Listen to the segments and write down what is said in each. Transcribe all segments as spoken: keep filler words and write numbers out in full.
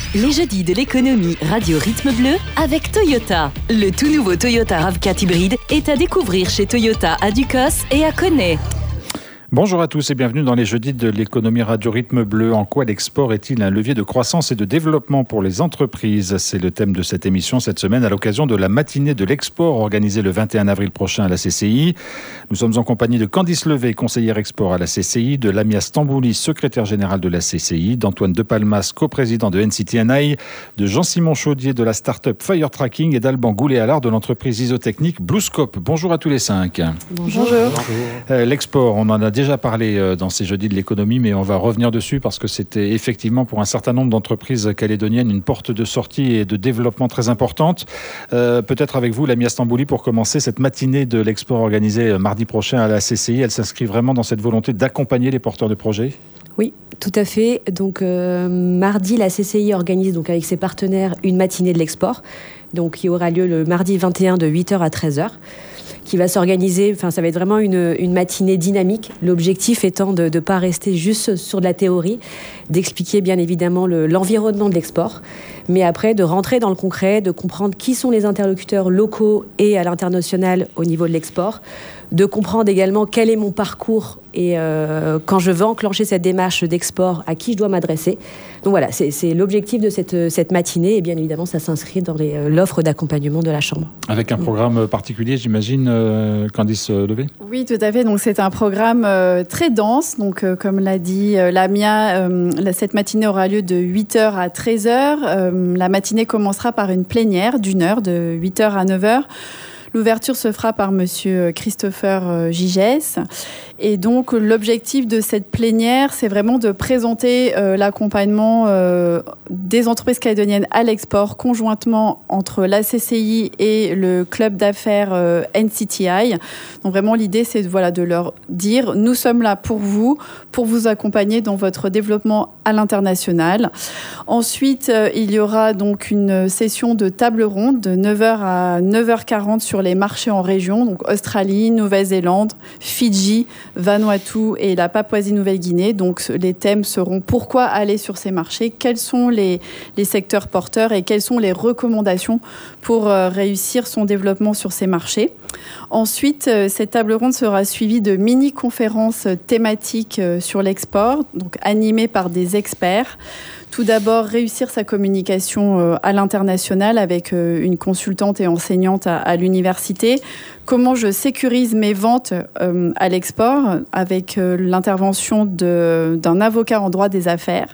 Les jeudis de l'économie Radio Rythme Bleu avec Toyota. Le tout nouveau Toyota RAV quatre hybride est à découvrir chez Toyota à Ducos et à Connay. Bonjour à tous et bienvenue dans les jeudis de l'économie Radio Rythme Bleu. En quoi l'export est-il un levier de croissance et de développement pour les entreprises ? C'est le thème de cette émission cette semaine à l'occasion de la matinée de l'export organisée le vingt et un avril prochain à la C C I. Nous sommes en compagnie de Candice Levé, conseillère export à la C C I, de Lamia Stambouli, secrétaire générale de la C C I, d'Antoine De Palmas, coprésident de N C T N I, de Jean-Simon Chaudier de la start-up Fire Tracking et d'Alban Goulet-Allard de l'entreprise isotechnique BlueScope. Bonjour à tous les cinq. Bonjour. Bonjour. Euh, l'export, on en a déjà parlé dans ces jeudis de l'économie, mais on va revenir dessus parce que c'était effectivement pour un certain nombre d'entreprises calédoniennes une porte de sortie et de développement très importante. Euh, peut-être avec vous, Lamia Stambouli, pour commencer, cette matinée de l'export organisée mardi prochain à la C C I, elle s'inscrit vraiment dans cette volonté d'accompagner les porteurs de projets ? Oui, tout à fait. Donc euh, mardi, la C C I organise donc avec ses partenaires une matinée de l'export, donc qui aura lieu le mardi vingt et un de huit heures à treize heures. Qui va s'organiser, enfin ça va être vraiment une, une matinée dynamique, l'objectif étant de ne pas rester juste sur de la théorie, d'expliquer bien évidemment le, l'environnement de l'export, mais après de rentrer dans le concret, de comprendre qui sont les interlocuteurs locaux et à l'international au niveau de l'export, de comprendre également quel est mon parcours et euh, quand je veux enclencher cette démarche d'export, à qui je dois m'adresser. Donc voilà, c'est, c'est l'objectif de cette, cette matinée et bien évidemment ça s'inscrit dans les, l'offre d'accompagnement de la Chambre. Avec un programme particulier, j'imagine, euh, Candice Levé ? Oui, tout à fait. Donc c'est un programme euh, très dense. Donc euh, comme l'a dit euh, Lamia, euh, cette matinée aura lieu de huit heures à treize heures. Euh, la matinée commencera par une plénière d'une heure, de huit heures à neuf heures. L'ouverture se fera par monsieur Christopher Gigès. Et donc, l'objectif de cette plénière, c'est vraiment de présenter euh, l'accompagnement euh, des entreprises calédoniennes à l'export conjointement entre la C C I et le club d'affaires euh, N C T I. Donc, vraiment, l'idée, c'est de, voilà, de leur dire, nous sommes là pour vous, pour vous accompagner dans votre développement à l'international. Ensuite, euh, il y aura donc une session de table ronde de neuf heures à neuf heures quarante sur les marchés en région, donc Australie, Nouvelle-Zélande, Fidji, Vanuatu et la Papouasie-Nouvelle-Guinée. Donc les thèmes seront pourquoi aller sur ces marchés, quels sont les, les secteurs porteurs et quelles sont les recommandations pour euh, réussir son développement sur ces marchés. Ensuite, euh, cette table ronde sera suivie de mini-conférences thématiques euh, sur l'export, donc animées par des experts. Tout d'abord, réussir sa communication à l'international avec une consultante et enseignante à, à l'université. Comment je sécurise mes ventes euh, à l'export avec euh, l'intervention de, d'un avocat en droit des affaires.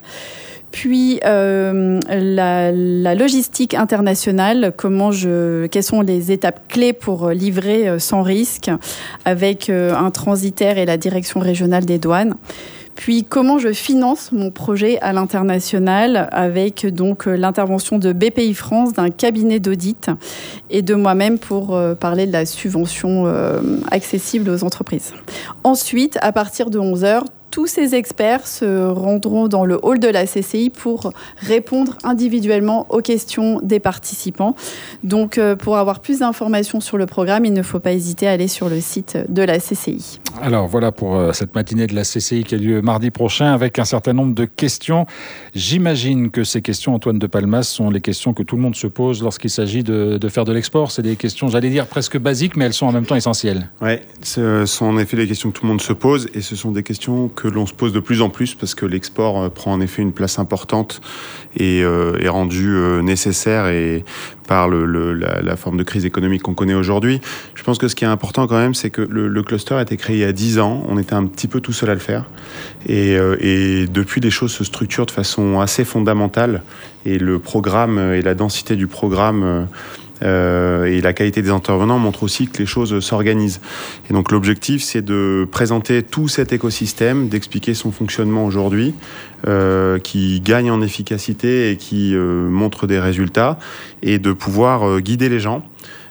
Puis euh, la, la logistique internationale, comment je, quelles sont les étapes clés pour livrer sans risque avec euh, un transitaire et la direction régionale des douanes. Puis comment je finance mon projet à l'international avec donc l'intervention de B P I France, d'un cabinet d'audit et de moi-même pour euh, parler de la subvention euh, accessible aux entreprises. Ensuite, à partir de onze heures, tous ces experts se rendront dans le hall de la C C I pour répondre individuellement aux questions des participants. Donc, euh, pour avoir plus d'informations sur le programme, il ne faut pas hésiter à aller sur le site de la C C I. Alors, voilà pour euh, cette matinée de la C C I qui a lieu mardi prochain avec un certain nombre de questions. J'imagine que ces questions, Antoine De Palmas, sont les questions que tout le monde se pose lorsqu'il s'agit de, de faire de l'export. C'est des questions, j'allais dire, presque basiques, mais elles sont en même temps essentielles. Oui, ce sont en effet des questions que tout le monde se pose et ce sont des questions que l'on se pose de plus en plus parce que l'export prend en effet une place importante et euh, est rendu euh, nécessaire et par le, le, la, la forme de crise économique qu'on connaît aujourd'hui. Je pense que ce qui est important quand même, c'est que le, le cluster a été créé il y a dix ans. On était un petit peu tout seul à le faire. Et, euh, et depuis, les choses se structurent de façon assez fondamentale. Et le programme et la densité du programme euh, et la qualité des intervenants montrent aussi que les choses s'organisent. Et donc l'objectif, c'est de présenter tout cet écosystème, d'expliquer son fonctionnement aujourd'hui, euh, qui gagne en efficacité et qui euh, montre des résultats, et de pouvoir euh, guider les gens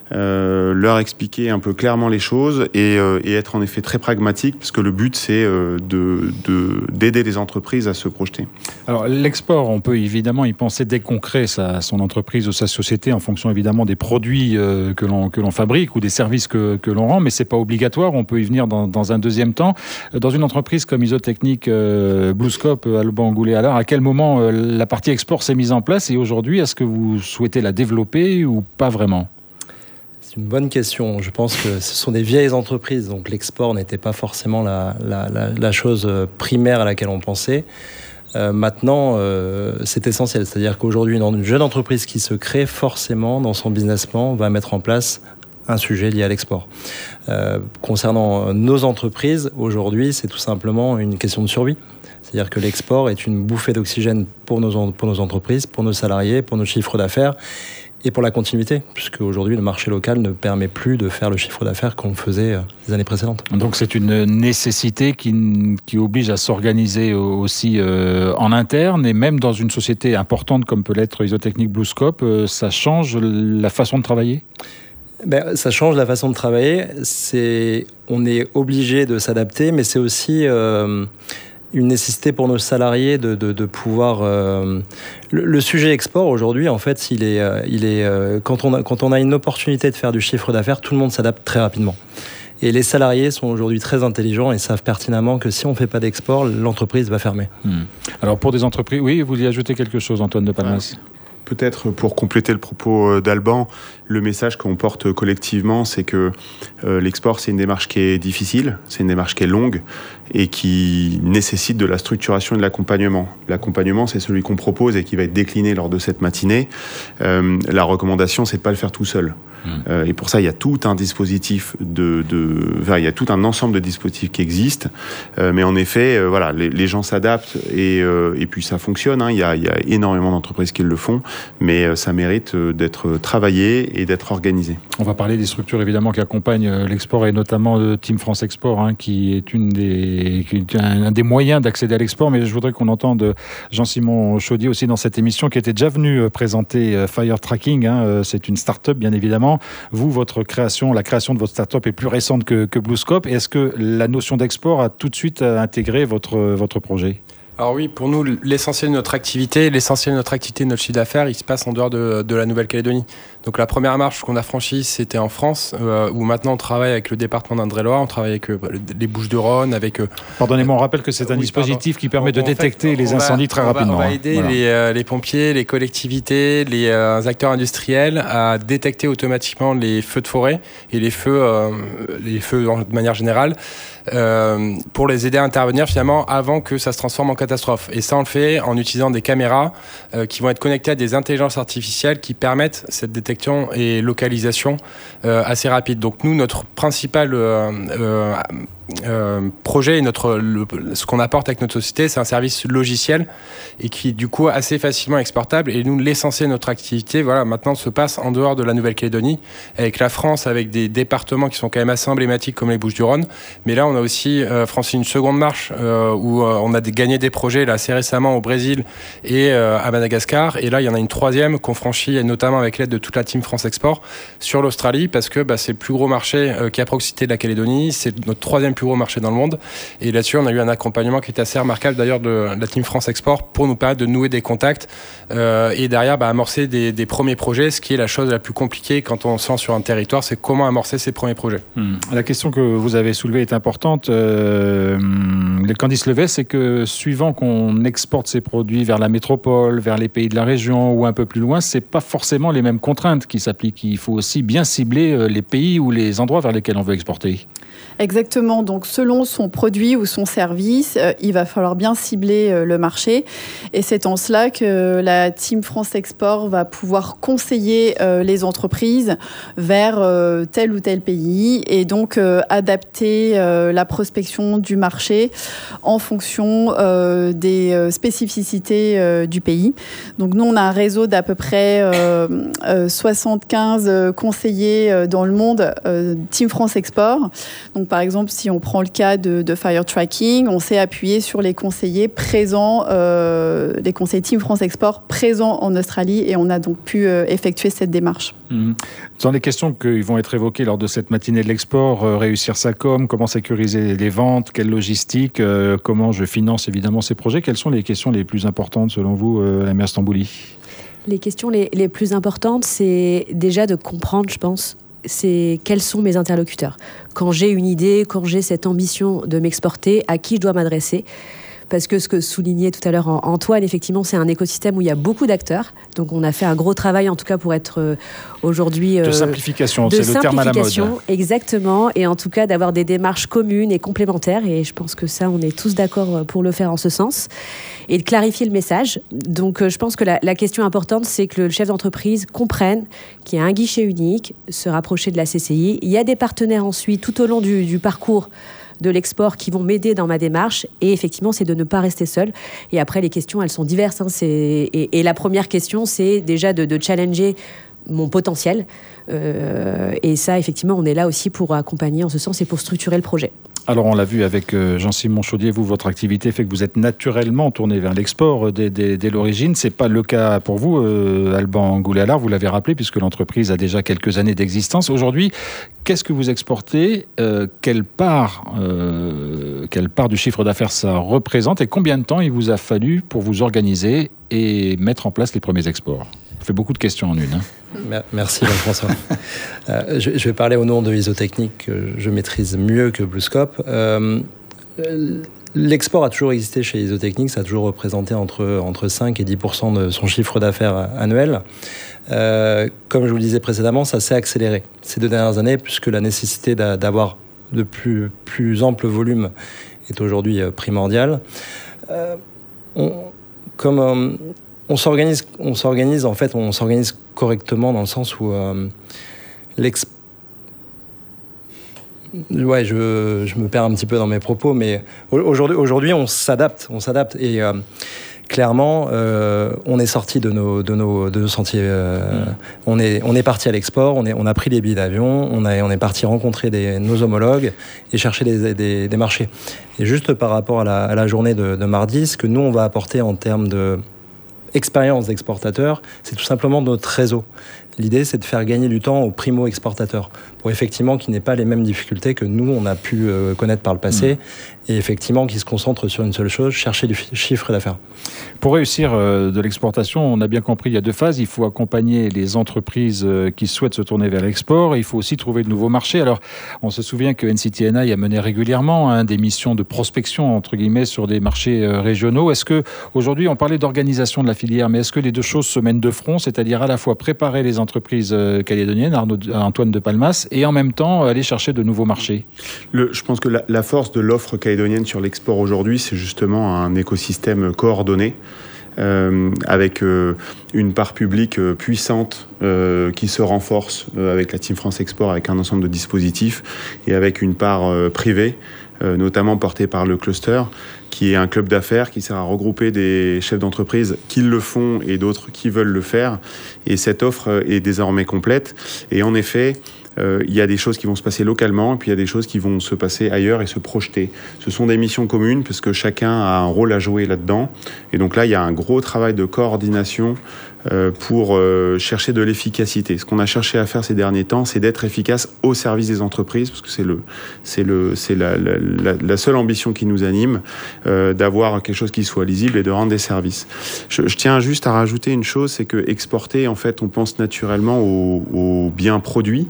euh, leur expliquer un peu clairement les choses et, euh, et être en effet très pragmatique, parce que le but, c'est euh, de, de, d'aider les entreprises à se projeter. Alors, l'export, on peut évidemment y penser dès qu'on crée sa, son entreprise ou sa société en fonction évidemment des produits euh, que, l'on, que l'on fabrique ou des services que, que l'on rend, mais c'est pas obligatoire, on peut y venir dans, dans un deuxième temps. Dans une entreprise comme Isotechnique, euh, BlueScope, Alban Goulet-Allard, à quel moment euh, la partie export s'est mise en place et aujourd'hui, est-ce que vous souhaitez la développer ou pas vraiment ? C'est une bonne question. Je pense que ce sont des vieilles entreprises, donc l'export n'était pas forcément la, la, la, la chose primaire à laquelle on pensait. Euh, maintenant, euh, c'est essentiel. C'est-à-dire qu'aujourd'hui, une jeune entreprise qui se crée, forcément, dans son business plan, va mettre en place un sujet lié à l'export. Euh, concernant nos entreprises, aujourd'hui, c'est tout simplement une question de survie. C'est-à-dire que l'export est une bouffée d'oxygène pour nos, pour nos entreprises, pour nos salariés, pour nos chiffres d'affaires et pour la continuité, puisque aujourd'hui le marché local ne permet plus de faire le chiffre d'affaires qu'on faisait les années précédentes. Donc c'est une nécessité qui, qui oblige à s'organiser aussi euh, en interne, et même dans une société importante comme peut l'être Isotechnique BlueScope, euh, ça change la façon de travailler ? Ben, ça change la façon de travailler. C'est, on est obligé de s'adapter, mais c'est aussi euh, une nécessité pour nos salariés de, de, de pouvoir... Euh, le, le sujet export, aujourd'hui, en fait, il est, il est, euh, quand, on a, quand on a une opportunité de faire du chiffre d'affaires, tout le monde s'adapte très rapidement. Et les salariés sont aujourd'hui très intelligents et savent pertinemment que si on ne fait pas d'export, l'entreprise va fermer. Hmm. Alors pour des entreprises... Oui, vous y ajoutez quelque chose, Antoine de Palmas ? Ouais. Peut-être pour compléter le propos d'Alban, le message qu'on porte collectivement, c'est que euh, l'export, c'est une démarche qui est difficile, c'est une démarche qui est longue et qui nécessite de la structuration et de l'accompagnement. L'accompagnement, c'est celui qu'on propose et qui va être décliné lors de cette matinée. Euh, la recommandation, c'est de ne pas le faire tout seul. Mmh. Euh, et pour ça, il y a tout un dispositif de, de, enfin, il y a tout un ensemble de dispositifs qui existent. Euh, mais en effet, euh, voilà, les, les gens s'adaptent et, euh, et puis ça fonctionne. Hein. Il y a, il y a énormément d'entreprises qui le font, mais euh, ça mérite d'être travaillé et d'être organisé. On va parler des structures évidemment qui accompagnent l'export et notamment de Team France Export, hein, qui est une des, qui est un, un des moyens d'accéder à l'export. Mais je voudrais qu'on entende Jean-Simon Chaudier aussi dans cette émission, qui était déjà venu présenter Fire Tracking. Hein. C'est une start-up bien évidemment. Vous, votre création, la création de votre start-up est plus récente que, que BlueScope. Est-ce que la notion d'export a tout de suite intégré votre, votre projet ? Alors oui, pour nous, l'essentiel de notre activité, l'essentiel de notre activité, de notre chiffre d'affaires, il se passe en dehors de, de la Nouvelle-Calédonie. Donc la première marche qu'on a franchie, c'était en France, euh, où maintenant on travaille avec le département d'Indre-et-Loire, on travaille avec euh, les Bouches-du-Rhône, avec... Euh, Pardonnez-moi, on rappelle que c'est un oui, dispositif pardon. qui permet de détecter fait, les incendies va, très on rapidement. Va, on va aider voilà. les, euh, les pompiers, les collectivités, les euh, acteurs industriels à détecter automatiquement les feux de forêt et les feux, euh, les feux de manière générale, euh, pour les aider à intervenir finalement avant que ça se transforme en catastrophe. Et ça, on le fait en utilisant des caméras euh, qui vont être connectées à des intelligences artificielles qui permettent cette détection et localisation euh, assez rapide. Donc nous, notre principal euh, euh, euh, projet, notre, le, ce qu'on apporte avec notre société, c'est un service logiciel et qui est du coup assez facilement exportable. Et nous, l'essentiel de notre activité, voilà, maintenant se passe en dehors de la Nouvelle-Calédonie, avec la France, avec des départements qui sont quand même assez emblématiques comme les Bouches-du-Rhône. Mais là, on a aussi euh, franchi une seconde marche euh, où euh, on a des, gagné des projets là, assez récemment au Brésil et euh, à Madagascar. Et là, il y en a une troisième qu'on franchit, notamment avec l'aide de toute la Team France Export, sur l'Australie, parce que bah, c'est le plus gros marché euh, qui est à proximité de la Calédonie. C'est notre troisième plus gros marché dans le monde. Et là-dessus, on a eu un accompagnement qui est assez remarquable d'ailleurs de, de la Team France Export pour nous permettre de nouer des contacts euh, et derrière bah, amorcer des, des premiers projets, ce qui est la chose la plus compliquée quand on se lance sur un territoire, c'est comment amorcer ces premiers projets. Hum. La question que vous avez soulevée est importante. Euh, le Candice Levet, c'est que suivant qu'on exporte ces produits vers la métropole, vers les pays de la région ou un peu plus loin, c'est pas forcément les mêmes contraintes qui s'appliquent. Il faut aussi bien cibler les pays ou les endroits vers lesquels on veut exporter. Exactement. Donc, selon son produit ou son service, euh, il va falloir bien cibler euh, le marché. Et c'est en cela que la Team France Export va pouvoir conseiller euh, les entreprises vers euh, tel ou tel pays et donc euh, adapter euh, la prospection du marché en fonction euh, des euh, spécificités euh, du pays. Donc, nous, on a un réseau d'à peu près euh, euh, soixante-quinze conseillers euh, dans le monde, euh, Team France Export. Donc, donc, par exemple, si on prend le cas de, de Fire Tracking, on s'est appuyé sur les conseillers présents, euh, les conseillers Team France Export présents en Australie, et on a donc pu euh, effectuer cette démarche. Mmh. Dans les questions qui vont être évoquées lors de cette matinée de l'export, euh, réussir sa com, comment sécuriser les ventes, quelle logistique, euh, comment je finance évidemment ces projets, quelles sont les questions les plus importantes selon vous, euh, Lamia Stambouli? Les questions les, les plus importantes, c'est déjà de comprendre, je pense, c'est quels sont mes interlocuteurs. Quand j'ai une idée, quand j'ai cette ambition de m'exporter, à qui je dois m'adresser? Parce que ce que soulignait tout à l'heure Antoine, effectivement, c'est un écosystème où il y a beaucoup d'acteurs. Donc, on a fait un gros travail, en tout cas, pour être euh, aujourd'hui... Euh, de simplification, c'est le terme à la mode. Exactement. Et en tout cas, d'avoir des démarches communes et complémentaires. Et je pense que ça, on est tous d'accord pour le faire en ce sens. Et de clarifier le message. Donc, euh, je pense que la, la question importante, c'est que le chef d'entreprise comprenne qu'il y a un guichet unique, se rapprocher de la C C I. Il y a des partenaires ensuite, tout au long du, du parcours de l'export qui vont m'aider dans ma démarche, et effectivement c'est de ne pas rester seul. Et après les questions elles sont diverses, hein. c'est... Et, et la première question c'est déjà de, de challenger mon potentiel, euh, et ça effectivement on est là aussi pour accompagner en ce sens et pour structurer le projet. Alors, on l'a vu avec Jean-Simon Chaudier, vous, votre activité fait que vous êtes naturellement tourné vers l'export dès, dès, dès l'origine. Ce n'est pas le cas pour vous, euh, Alban Goulet-Allard, vous l'avez rappelé, puisque l'entreprise a déjà quelques années d'existence. Aujourd'hui, qu'est-ce que vous exportez, euh, quelle part, euh, quelle part du chiffre d'affaires ça représente, et combien de temps il vous a fallu pour vous organiser et mettre en place les premiers exports? Ça fait beaucoup de questions en une. Hein. Merci Jean-François. euh, je, je vais parler au nom de Isotechnique, que je maîtrise mieux que BlueScope. Euh, l'export a toujours existé chez Isotechnique, ça a toujours représenté entre, entre cinq et dix pour cent de son chiffre d'affaires annuel. Euh, comme je vous le disais précédemment, ça s'est accéléré ces deux dernières années, puisque la nécessité d'avoir de plus, plus ample volume est aujourd'hui primordiale. Euh, on, comme... Euh, On s'organise, on s'organise, en fait, on s'organise correctement dans le sens où euh, l'ex... Ouais, je, je me perds un petit peu dans mes propos, mais aujourd'hui, aujourd'hui on s'adapte, on s'adapte et euh, clairement, euh, on est sorti de nos, de nos, de nos sentiers. Euh, mmh. On est, on est parti à l'export, on est, on a pris les billets d'avion, on a, on est parti rencontrer des, nos homologues et chercher des, des, des marchés. Et juste par rapport à la, à la journée de, de mardi, ce que nous on va apporter en termes de expérience d'exportateur, c'est tout simplement notre réseau. L'idée, c'est de faire gagner du temps aux primo-exportateurs pour effectivement qu'ils n'aient pas les mêmes difficultés que nous, on a pu euh, connaître par le passé, mmh. et effectivement qu'ils se concentrent sur une seule chose, chercher du chiffre d'affaires. Pour réussir euh, de l'exportation, on a bien compris, il y a deux phases. Il faut accompagner les entreprises euh, qui souhaitent se tourner vers l'export. Il faut aussi trouver de nouveaux marchés. Alors, on se souvient que N C T N I a mené régulièrement hein, des missions de prospection, entre guillemets, sur des marchés euh, régionaux. Est-ce que, aujourd'hui, on parlait d'organisation de la filière, mais est-ce que les deux choses se mènent de front, c'est-à-dire à la fois préparer les entreprises euh, calédoniennes, Arnaud, Antoine de Palmas, et en même temps aller chercher de nouveaux marchés? Le, je pense que la, la force de l'offre calédonienne sur l'export aujourd'hui, c'est justement un écosystème coordonné. Euh, avec euh, une part publique euh, puissante euh, qui se renforce euh, avec la Team France Export, avec un ensemble de dispositifs, et avec une part euh, privée, euh, notamment portée par le cluster, qui est un club d'affaires qui sert à regrouper des chefs d'entreprise qui le font et d'autres qui veulent le faire. Et cette offre est désormais complète. Et en effet, Euh, il y a des choses qui vont se passer localement, et puis il y a des choses qui vont se passer ailleurs et se projeter. Ce sont des missions communes, parce que chacun a un rôle à jouer là-dedans. Et donc là, il y a un gros travail de coordination euh, pour euh, chercher de l'efficacité. Ce qu'on a cherché à faire ces derniers temps, c'est d'être efficace au service des entreprises, parce que c'est, le, c'est, le, c'est la, la, la, la seule ambition qui nous anime, euh, d'avoir quelque chose qui soit lisible et de rendre des services. Je, je tiens juste à rajouter une chose, c'est que exporter, en fait, on pense naturellement aux, aux biens produits.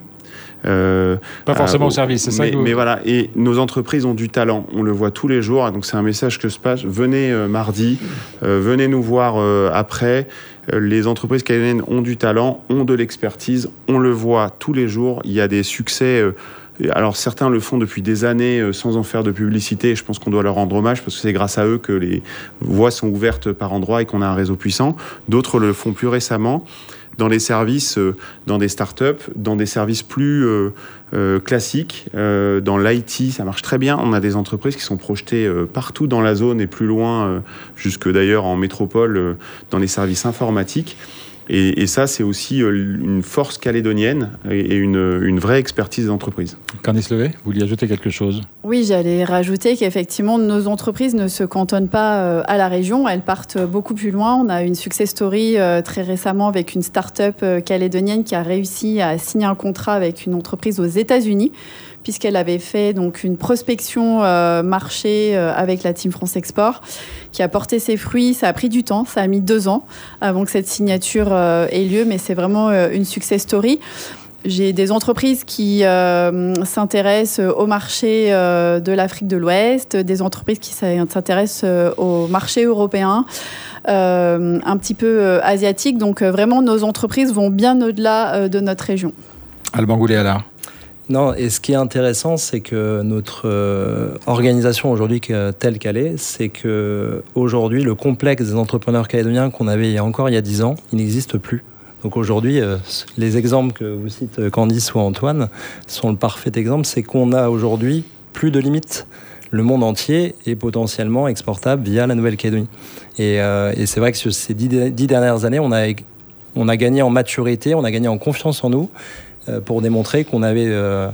Euh, pas forcément euh, au service, c'est mais, ça que vous... mais voilà, et nos entreprises ont du talent, on le voit tous les jours, donc c'est un message que je passe. Venez euh, mardi, euh, venez nous voir euh, après. Euh, les entreprises calédoniennes ont du talent, ont de l'expertise, on le voit tous les jours. Il y a des succès. Euh, Alors certains le font depuis des années euh, sans en faire de publicité, et je pense qu'on doit leur rendre hommage parce que c'est grâce à eux que les voies sont ouvertes par endroits et qu'on a un réseau puissant. D'autres le font plus récemment dans les services, euh, dans des startups, dans des services plus euh, euh, classiques, euh, dans l'I T, ça marche très bien. On a des entreprises qui sont projetées euh, partout dans la zone et plus loin, euh, jusque d'ailleurs en métropole, euh, dans les services informatiques. Et, et ça, c'est aussi une force calédonienne et une, une vraie expertise d'entreprise. Candice Levet, vous vouliez ajouter quelque chose ? Oui, j'allais rajouter qu'effectivement, nos entreprises ne se cantonnent pas à la région, elles partent beaucoup plus loin. On a une success story très récemment avec une start-up calédonienne qui a réussi à signer un contrat avec une entreprise aux États-Unis, puisqu'elle avait fait donc une prospection euh, marché euh, avec la Team France Export, qui a porté ses fruits. Ça a pris du temps, ça a mis deux ans avant que cette signature euh, ait lieu, mais c'est vraiment euh, une success story. J'ai des entreprises qui euh, s'intéressent au marché euh, de l'Afrique de l'Ouest, des entreprises qui s'intéressent euh, au marché européen, euh, un petit peu euh, asiatique. Donc euh, vraiment, nos entreprises vont bien au-delà euh, de notre région. Alban Goulet-Allard. Non, et ce qui est intéressant, c'est que notre euh, organisation aujourd'hui telle qu'elle est, c'est que aujourd'hui, le complexe des entrepreneurs calédoniens qu'on avait il y a encore il y a dix ans, il n'existe plus. Donc aujourd'hui, euh, les exemples que vous citez Candice ou Antoine sont le parfait exemple, c'est qu'on a aujourd'hui plus de limites. Le monde entier est potentiellement exportable via la Nouvelle-Calédonie. Et, euh, et c'est vrai que sur ces dix, dix dernières années, on a, on a gagné en maturité, on a gagné en confiance en nous, pour démontrer qu'on avait euh,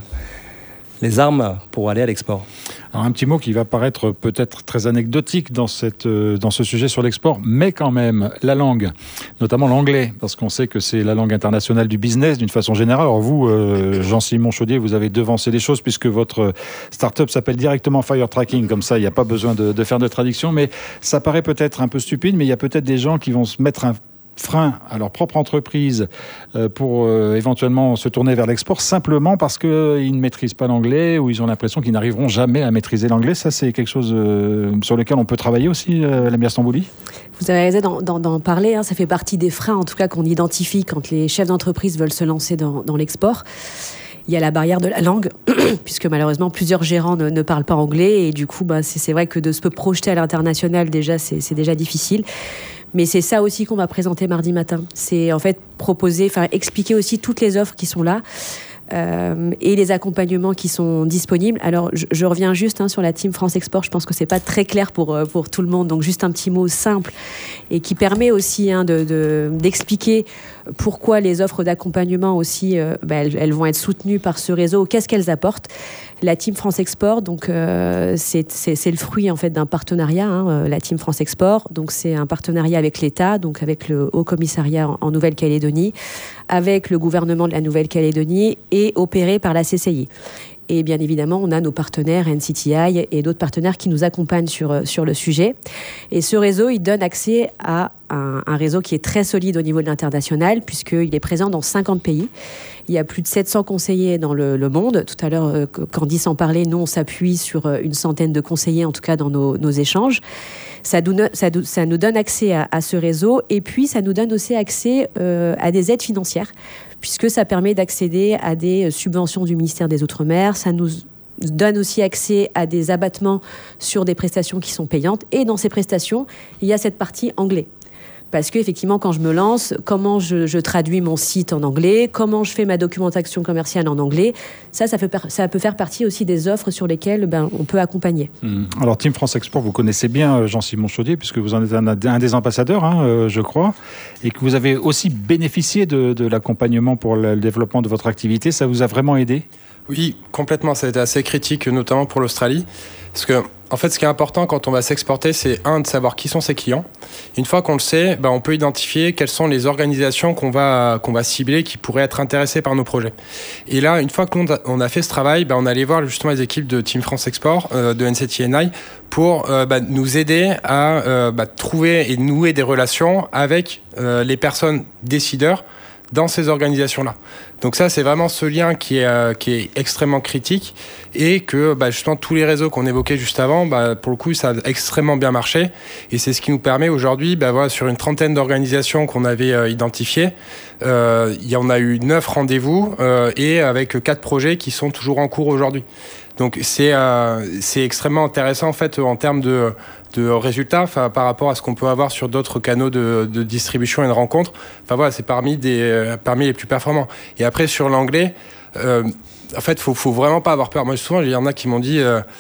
les armes pour aller à l'export. Alors un petit mot qui va paraître peut-être très anecdotique dans, cette, euh, dans ce sujet sur l'export, mais quand même, la langue, notamment l'anglais, parce qu'on sait que c'est la langue internationale du business d'une façon générale. Alors vous, euh, Jean-Simon Chaudier, vous avez devancé les choses puisque votre start-up s'appelle directement Fire Tracking, comme ça il n'y a pas besoin de, de faire de traduction, mais ça paraît peut-être un peu stupide, mais il y a peut-être des gens qui vont se mettre un frein à leur propre entreprise euh, pour euh, éventuellement se tourner vers l'export simplement parce qu'ils euh, ne maîtrisent pas l'anglais ou ils ont l'impression qu'ils n'arriveront jamais à maîtriser l'anglais. Ça, c'est quelque chose euh, sur lequel on peut travailler aussi, euh, Lamia Stambouli. Vous avez raison d'en, d'en, d'en parler. Hein, ça fait partie des freins, en tout cas, qu'on identifie quand les chefs d'entreprise veulent se lancer dans, dans l'export. Il y a la barrière de la langue, puisque malheureusement, plusieurs gérants ne, ne parlent pas anglais. Et du coup, bah, c'est, c'est vrai que de se projeter à l'international, déjà, c'est, c'est déjà difficile. Mais c'est ça aussi qu'on va présenter mardi matin. C'est en fait proposer, enfin expliquer aussi toutes les offres qui sont là euh, et les accompagnements qui sont disponibles. Alors je, je reviens juste hein, sur la Team France Export. Je pense que c'est pas très clair pour pour tout le monde. Donc juste un petit mot simple et qui permet aussi hein, de, de d'expliquer pourquoi les offres d'accompagnement aussi, euh, bah, elles, elles vont être soutenues par ce réseau. Qu'est-ce qu'elles apportent ? La Team France Export, donc euh, c'est, c'est, c'est le fruit en fait d'un partenariat. Hein, la Team France Export, donc c'est un partenariat avec l'État, donc avec le Haut Commissariat en, en Nouvelle-Calédonie, avec le gouvernement de la Nouvelle-Calédonie et opéré par la C C I. Et bien évidemment, on a nos partenaires N C T I et d'autres partenaires qui nous accompagnent sur, sur le sujet. Et ce réseau, il donne accès à un, un réseau qui est très solide au niveau de l'international, puisqu'il est présent dans cinquante pays. Il y a plus de sept cents conseillers dans le, le monde. Tout à l'heure, Candice en parlait, nous, on s'appuie sur une centaine de conseillers, en tout cas dans nos, nos échanges. Ça, nous, ça, ça nous donne accès à, à ce réseau et puis ça nous donne aussi accès euh, à des aides financières, puisque ça permet d'accéder à des subventions du ministère des Outre-mer. Ça nous donne aussi accès à des abattements sur des prestations qui sont payantes. Et dans ces prestations, il y a cette partie anglais. Parce qu'effectivement, quand je me lance, comment je, je traduis mon site en anglais, comment je fais ma documentation commerciale en anglais, ça, ça, fait, ça peut faire partie aussi des offres sur lesquelles ben, on peut accompagner. Mmh. Alors, Team France Export, vous connaissez bien Jean-Simon Chaudier, puisque vous en êtes un, un des ambassadeurs, hein, euh, je crois, et que vous avez aussi bénéficié de, de l'accompagnement pour le développement de votre activité. Ça vous a vraiment aidé ? Oui, complètement. Ça a été assez critique, notamment pour l'Australie. Parce que, en fait, ce qui est important quand on va s'exporter, c'est un, de savoir qui sont ses clients. Une fois qu'on le sait, bah, on peut identifier quelles sont les organisations qu'on va, qu'on va cibler qui pourraient être intéressées par nos projets. Et là, une fois qu'on a, on a fait ce travail, bah, on allait voir justement les équipes de Team France Export, euh, de N C T I, pour euh, bah, nous aider à euh, bah, trouver et nouer des relations avec euh, les personnes décideurs dans ces organisations-là. Donc ça, c'est vraiment ce lien qui est, euh, qui est extrêmement critique et que bah, justement tous les réseaux qu'on évoquait juste avant, bah, pour le coup, ça a extrêmement bien marché et c'est ce qui nous permet aujourd'hui, bah, voilà, sur une trentaine d'organisations qu'on avait euh, identifiées, euh, il y en a eu neuf rendez-vous euh, et avec quatre projets qui sont toujours en cours aujourd'hui. Donc c'est euh, c'est extrêmement intéressant en fait en termes de de résultats par rapport à ce qu'on peut avoir sur d'autres canaux de, de distribution et de rencontres. Enfin voilà, c'est parmi des parmi les plus performants. Et après sur l'anglais, euh, en fait, faut faut vraiment pas avoir peur. Moi souvent il y en a qui m'ont dit euh,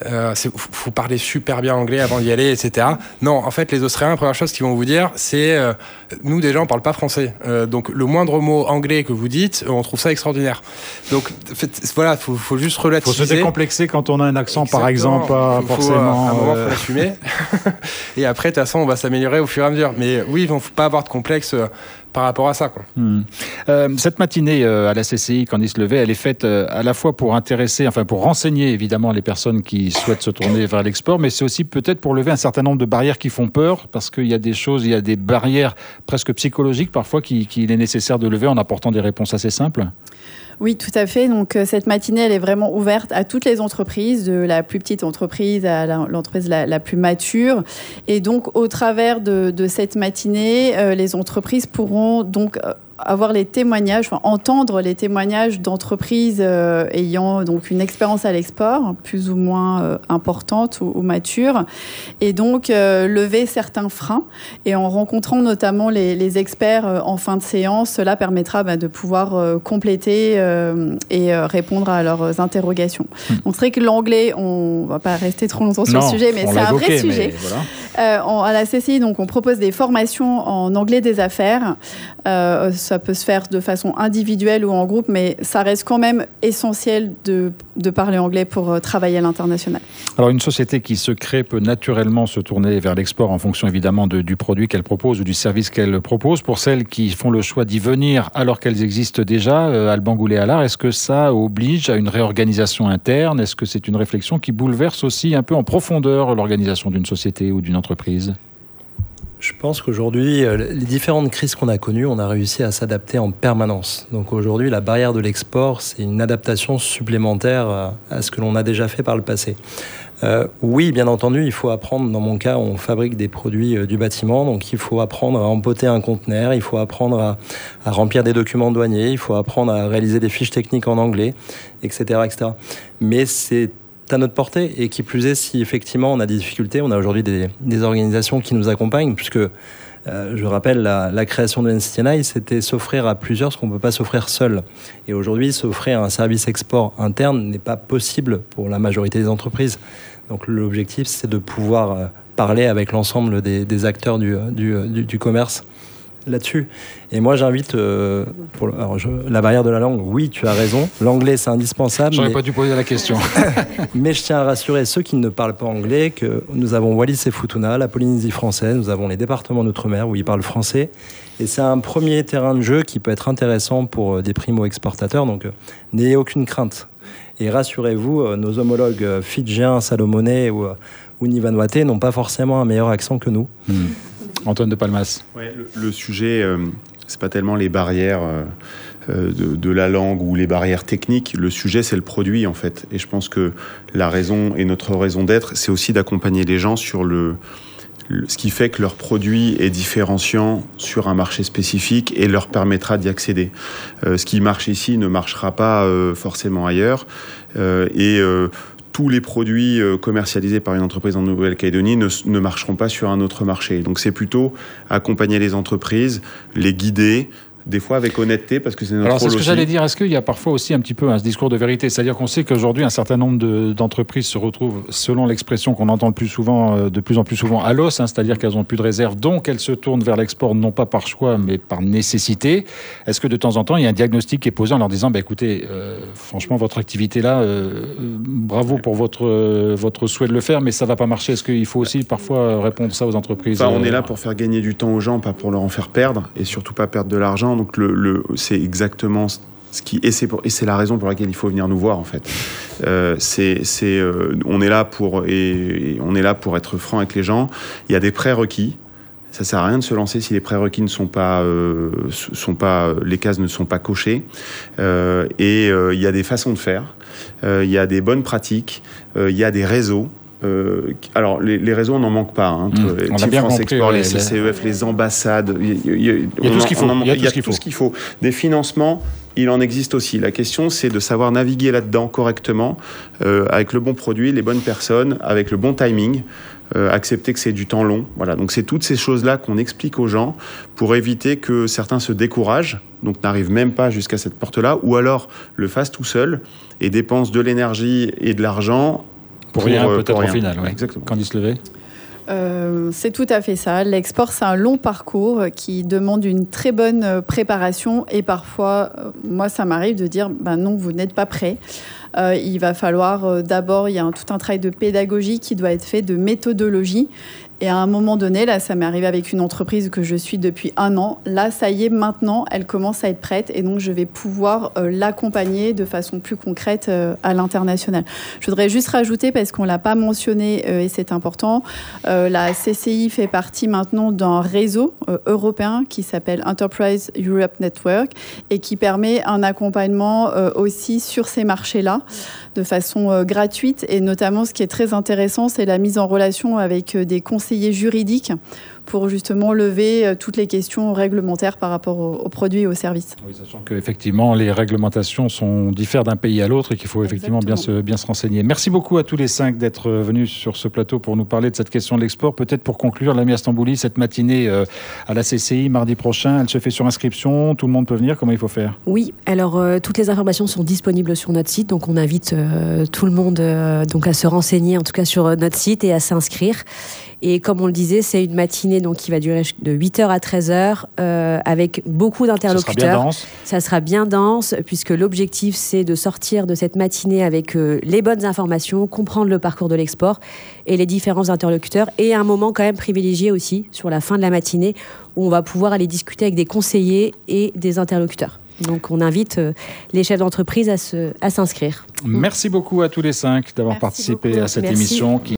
euh, il faut parler super bien anglais avant d'y aller, et cetera. Non, en fait, les Australiens, la première chose qu'ils vont vous dire, c'est euh, nous déjà on parle pas français, euh, donc le moindre mot anglais que vous dites, on trouve ça extraordinaire. Donc en fait, voilà, faut, faut juste relativiser. Faut se décomplexer quand on a un accent, Exactement. Par exemple, pas faut, forcément. Faut, à un moment, euh... faut l'assumer. Et après, de toute façon, on va s'améliorer au fur et à mesure. Mais oui, il ne faut pas avoir de complexe euh, par rapport à ça, quoi. Hmm. Euh, cette matinée euh, à la C C I, Candice Levet, elle est faite euh, à la fois pour intéresser, enfin pour renseigner évidemment les personnes qui souhaitent se tourner vers l'export, mais c'est aussi peut-être pour lever un certain nombre de barrières qui font peur, parce qu'il y a des choses, il y a des barrières presque psychologiques parfois qu'il qui est nécessaire de lever en apportant des réponses assez simples. Oui, tout à fait. Donc, euh, cette matinée, elle est vraiment ouverte à toutes les entreprises, de la plus petite entreprise à la, l'entreprise la, la plus mature. Et donc, au travers de, de cette matinée, euh, les entreprises pourront donc euh, avoir les témoignages, enfin, entendre les témoignages d'entreprises euh, ayant donc une expérience à l'export, plus ou moins euh, importante ou, ou mature, et donc euh, lever certains freins. Et en rencontrant notamment les, les experts euh, en fin de séance, cela permettra bah, de pouvoir euh, compléter euh, et euh, répondre à leurs interrogations. Mmh. Donc c'est vrai que l'anglais, on ne va pas rester trop longtemps sur non, le sujet, mais c'est un vrai sujet. Voilà. Euh, on, à la C C I, donc, on propose des formations en anglais des affaires. Euh, ça peut se faire de façon individuelle ou en groupe, mais ça reste quand même essentiel de, de parler anglais pour euh, travailler à l'international. Alors, une société qui se crée peut naturellement se tourner vers l'export en fonction évidemment de, du produit qu'elle propose ou du service qu'elle propose. Pour celles qui font le choix d'y venir alors qu'elles existent déjà, euh, Alban Goulet-Allard, est-ce que ça oblige à une réorganisation interne ? Est-ce que c'est une réflexion qui bouleverse aussi un peu en profondeur l'organisation d'une société ou d'une entreprise ? Je pense qu'aujourd'hui, les différentes crises qu'on a connues, on a réussi à s'adapter en permanence. Donc aujourd'hui, la barrière de l'export, c'est une adaptation supplémentaire à, à ce que l'on a déjà fait par le passé. Euh, oui, bien entendu, il faut apprendre. Dans mon cas, on fabrique des produits euh, du bâtiment, donc il faut apprendre à empoter un conteneur, il faut apprendre à, à remplir des documents douaniers, il faut apprendre à réaliser des fiches techniques en anglais, et cetera, et cetera. Mais c'est à notre portée, et qui plus est, si effectivement on a des difficultés, on a aujourd'hui des, des organisations qui nous accompagnent, puisque euh, je rappelle, la, la création de N C T N I, c'était s'offrir à plusieurs ce qu'on ne peut pas s'offrir seul. Et aujourd'hui, s'offrir un service export interne n'est pas possible pour la majorité des entreprises. Donc l'objectif, c'est de pouvoir euh, parler avec l'ensemble des, des acteurs du, du, du, du commerce là-dessus. Et moi, j'invite... Euh, pour le, alors je, la barrière de la langue, oui, tu as raison. L'anglais, c'est indispensable. J'aurais mais, pas dû poser la question. Mais je tiens à rassurer ceux qui ne parlent pas anglais que nous avons Wallis et Futuna, la Polynésie française, nous avons les départements d'outre-mer où ils parlent français. Et c'est un premier terrain de jeu qui peut être intéressant pour des primo-exportateurs. Donc, euh, n'ayez aucune crainte. Et rassurez-vous, euh, nos homologues euh, fidjiens, salomonais ou, euh, ou nivanuatais n'ont pas forcément un meilleur accent que nous. Mmh. Antoine de Palmas. Ouais, le, le sujet, euh, c'est pas tellement les barrières euh, de, de la langue ou les barrières techniques. Le sujet, c'est le produit, en fait. Et je pense que la raison et notre raison d'être, c'est aussi d'accompagner les gens sur le, le, ce qui fait que leur produit est différenciant sur un marché spécifique et leur permettra d'y accéder. Euh, ce qui marche ici ne marchera pas euh, forcément ailleurs. Euh, et euh, tous les produits commercialisés par une entreprise en Nouvelle-Calédonie ne, ne marcheront pas sur un autre marché. Donc c'est plutôt accompagner les entreprises, les guider, des fois avec honnêteté, parce que c'est notre Alors, rôle aussi. Alors, c'est ce que j'allais dire. Est-ce qu'il y a parfois aussi un petit peu un discours de vérité ? C'est-à-dire qu'on sait qu'aujourd'hui, un certain nombre de, d'entreprises se retrouvent, selon l'expression qu'on entend le plus souvent, de plus en plus souvent, à l'os, hein, c'est-à-dire qu'elles n'ont plus de réserve, donc elles se tournent vers l'export, non pas par choix, mais par nécessité. Est-ce que de temps en temps, il y a un diagnostic qui est posé en leur disant, bah, écoutez, euh, franchement, votre activité-là, euh, bravo pour votre, euh, votre souhait de le faire, mais ça ne va pas marcher. Est-ce qu'il faut aussi parfois répondre ça aux entreprises ? Enfin, on est là pour faire gagner du temps aux gens, pas pour leur en faire perdre, et surtout pas perdre de l'argent. Donc le, le c'est exactement ce qui et c'est pour, et c'est la raison pour laquelle il faut venir nous voir en fait. Euh, c'est c'est euh, on est là pour et, et on est là pour être franc avec les gens. Il y a des prérequis. Ça sert à rien de se lancer si les prérequis ne sont pas euh, sont pas les cases ne sont pas cochées. Euh, et euh, il y a des façons de faire. Euh, il y a des bonnes pratiques. Euh, il y a des réseaux. Euh, alors les, les réseaux on n'en manque pas hein, entre mmh, Team France Export, ouais, les C C E F, les, les ambassades, il y, y, y, y a tout ce qu'il faut. En, il y a, y a tout, tout ce qu'il faut. Des financements, il en existe aussi. La question c'est de savoir naviguer là-dedans correctement, euh, avec le bon produit, les bonnes personnes, avec le bon timing. Euh, accepter que c'est du temps long. Voilà. Donc c'est toutes ces choses-là qu'on explique aux gens pour éviter que certains se découragent, donc n'arrivent même pas jusqu'à cette porte-là, ou alors le fassent tout seul et dépensent de l'énergie et de l'argent Pour rien, euh, peut-être pour au rien. final. Ouais. Exactement. Candice Levé. Euh, c'est tout à fait ça. L'export, c'est un long parcours qui demande une très bonne préparation et parfois, euh, moi, ça m'arrive de dire, ben non, vous n'êtes pas prêt. Euh, il va falloir euh, d'abord, il y a un, tout un travail de pédagogie qui doit être fait, de méthodologie. Et à un moment donné, là, ça m'est arrivé avec une entreprise que je suis depuis un an. Là, ça y est, maintenant, elle commence à être prête. Et donc, je vais pouvoir euh, l'accompagner de façon plus concrète euh, à l'international. Je voudrais juste rajouter, parce qu'on ne l'a pas mentionné euh, et c'est important, euh, la C C I fait partie maintenant d'un réseau euh, européen qui s'appelle Enterprise Europe Network et qui permet un accompagnement euh, aussi sur ces marchés-là de façon euh, gratuite. Et notamment, ce qui est très intéressant, c'est la mise en relation avec euh, des conseillers juridiques pour justement lever euh, toutes les questions réglementaires par rapport aux, aux produits et aux services. Oui, sachant qu'effectivement, les réglementations sont diffèrent d'un pays à l'autre et qu'il faut effectivement bien se, bien se renseigner. Merci beaucoup à tous les cinq d'être venus sur ce plateau pour nous parler de cette question de l'export. Peut-être pour conclure, Lamia Stambouli, cette matinée euh, à la C C I mardi prochain, elle se fait sur inscription, tout le monde peut venir, comment il faut faire ? Oui, alors euh, toutes les informations sont disponibles sur notre site, donc on invite euh, tout le monde euh, donc à se renseigner, en tout cas sur notre site et à s'inscrire. Et comme on le disait, c'est une matinée donc, qui va durer de huit heures à treize heures euh, avec beaucoup d'interlocuteurs. Ça sera bien dense. Ça sera bien dense puisque l'objectif, c'est de sortir de cette matinée avec euh, les bonnes informations, comprendre le parcours de l'export et les différents interlocuteurs. Et un moment quand même privilégié aussi sur la fin de la matinée où on va pouvoir aller discuter avec des conseillers et des interlocuteurs. Donc on invite euh, les chefs d'entreprise à, se, à s'inscrire. Merci beaucoup à tous les cinq d'avoir Merci participé beaucoup. à cette Merci. émission qui